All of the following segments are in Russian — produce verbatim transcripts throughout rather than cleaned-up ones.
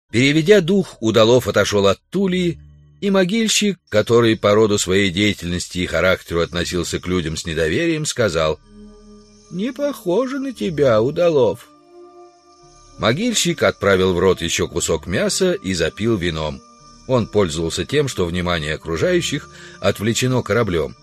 Переведя дух, Удалов отошел от Тулии, и могильщик, который по роду своей деятельности и характеру относился к людям с недоверием, сказал: «Не похоже на тебя, Удалов». Могильщик отправил в рот еще кусок мяса и запил вином. Он пользовался тем, что внимание окружающих отвлечено кораблем.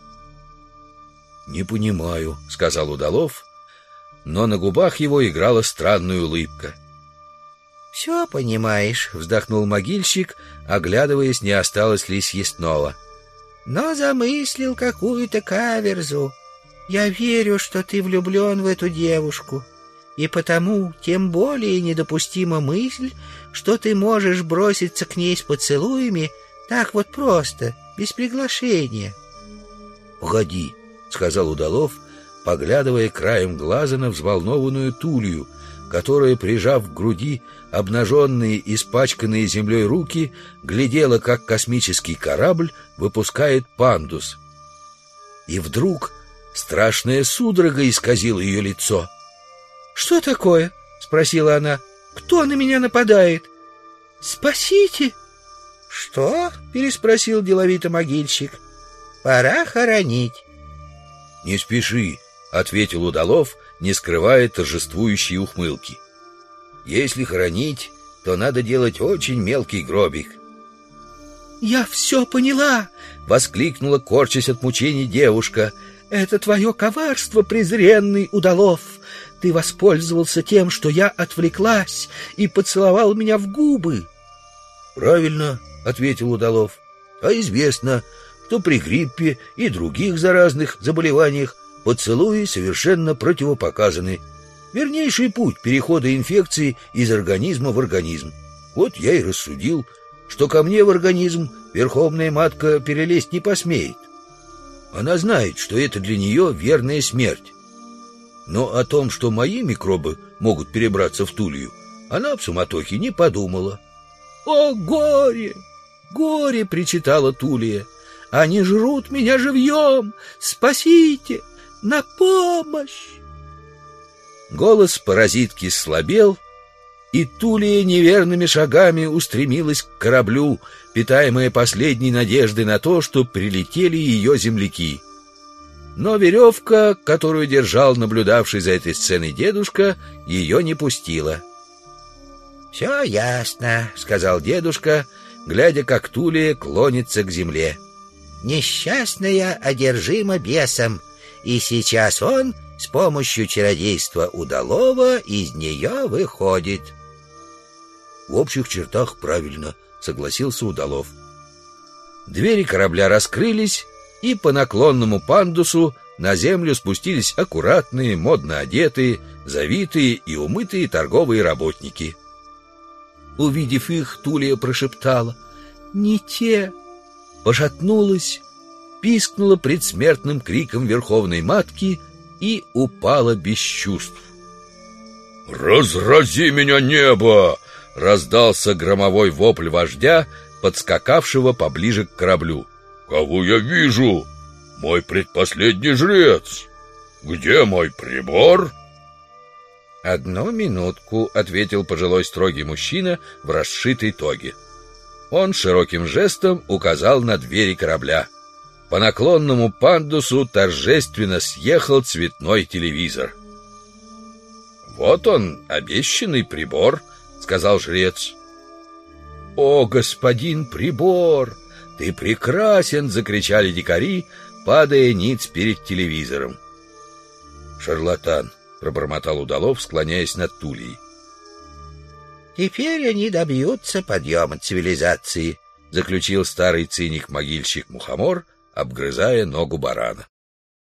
«Не понимаю», — сказал Удалов, но на губах его играла странная улыбка. «Все понимаешь», — вздохнул могильщик, оглядываясь, не осталось ли съестного. «Но замыслил какую-то каверзу. Я верю, что ты влюблен в эту девушку, и потому тем более недопустима мысль, что ты можешь броситься к ней с поцелуями так вот просто, без приглашения». «Погоди», — сказал Удалов, поглядывая краем глаза на взволнованную Тулию, которая, прижав к груди обнаженные, испачканные землей руки, глядела, как космический корабль выпускает пандус. И вдруг страшная судорога исказила ее лицо. «Что такое?» — спросила она. «Кто на меня нападает? Спасите!» «Что?» — переспросил деловито могильщик. «Пора хоронить». «Не спеши», — ответил Удалов, не скрывая торжествующей ухмылки. «Если хоронить, то надо делать очень мелкий гробик». «Я все поняла!» — воскликнула, корчась от мучений, девушка. «Это твое коварство, презренный Удалов! Ты воспользовался тем, что я отвлеклась, и поцеловал меня в губы». «Правильно», — ответил Удалов. «А известно, что при гриппе и других заразных заболеваниях поцелуи совершенно противопоказаны. Вернейший путь перехода инфекции из организма в организм. Вот я и рассудил, что ко мне в организм верховная матка перелезть не посмеет. Она знает, что это для нее верная смерть. Но о том, что мои микробы могут перебраться в Тулию, она в суматохе не подумала». «О, горе! Горе!» — причитала Тулия. «Они жрут меня живьем! Спасите! На помощь!» Голос паразитки слабел, и Тулия неверными шагами устремилась к кораблю, питаемая последней надеждой на то, что прилетели ее земляки. Но веревка, которую держал наблюдавший за этой сценой дедушка, ее не пустила. «Все ясно», — сказал дедушка, глядя, как Тулия клонится к земле. «Несчастная одержима бесом, и сейчас он с помощью чародейства Удалова из нее выходит». «В общих чертах правильно», — согласился Удалов. Двери корабля раскрылись, и по наклонному пандусу на землю спустились аккуратные, модно одетые, завитые и умытые торговые работники. Увидев их, Тулия прошептала: «Не те!» Пошатнулась, пискнула предсмертным криком верховной матки и упала без чувств. «Разрази меня небо!» — раздался громовой вопль вождя, подскакавшего поближе к кораблю. «Кого я вижу? Мой предпоследний жрец! Где мой прибор?» «Одну минутку», — ответил пожилой строгий мужчина в расшитой тоге. Он широким жестом указал на двери корабля. По наклонному пандусу торжественно съехал цветной телевизор. «Вот он, обещанный прибор», — сказал жрец. «О, господин прибор, ты прекрасен!» — закричали дикари, падая ниц перед телевизором. «Шарлатан», — пробормотал Удалов, склоняясь над Тулией. «Теперь они добьются подъема цивилизации», — заключил старый циник-могильщик Мухомор, обгрызая ногу барана.